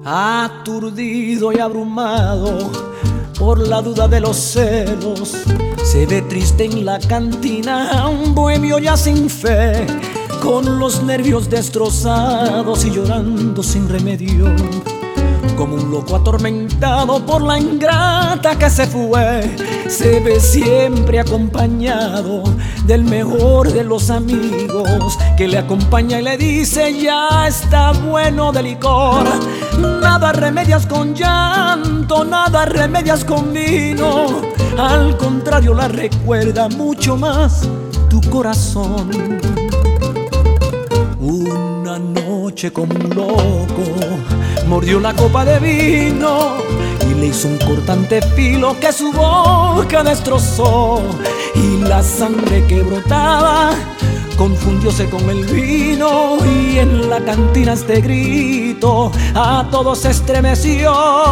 Aturdido y abrumado por la duda de los celos, se ve triste en la cantina un bohemio ya sin fe, con los nervios destrozados y llorando sin remedio, como un loco atormentado por la ingrata que se fue. Se ve siempre acompañado del mejor de los amigos, que le acompaña y le dice: ya está bueno de licor. Nada remedias con llanto, nada remedias con vino, al contrario la recuerda mucho más tu corazón. Una noche como un loco mordió la copa de vino y le hizo un cortante filo que su boca destrozó, y la sangre que brotaba confundióse con el vino, y en la cantina este grito a todos estremeció: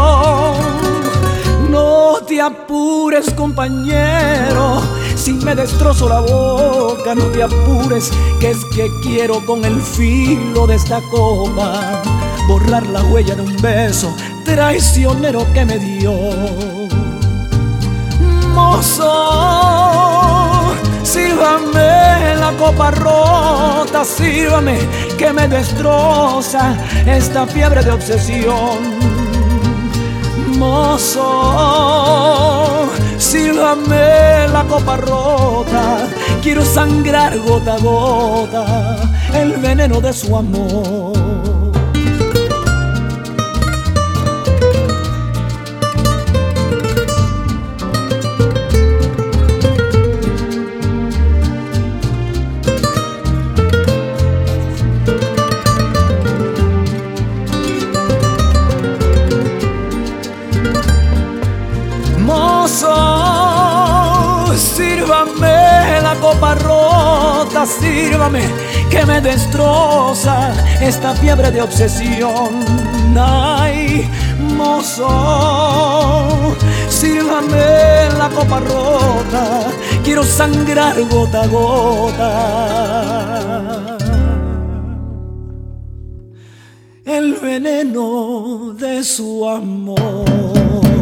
no te apures, compañero, si me destrozo la boca, no te apures, que es que quiero con el filo de esta copa borrar la huella de un beso traicionero que me dio. Mozo, sírvame la copa rota, sírvame que me destroza esta fiebre de obsesión. Mozo, sírvame la copa rota, quiero sangrar gota a gota el veneno de su amor. Mozo, sírvame la copa rota, sírvame que me destroza esta fiebre de obsesión. Ay, mozo, sírvame la copa rota, quiero sangrar gota a gota el veneno de su amor.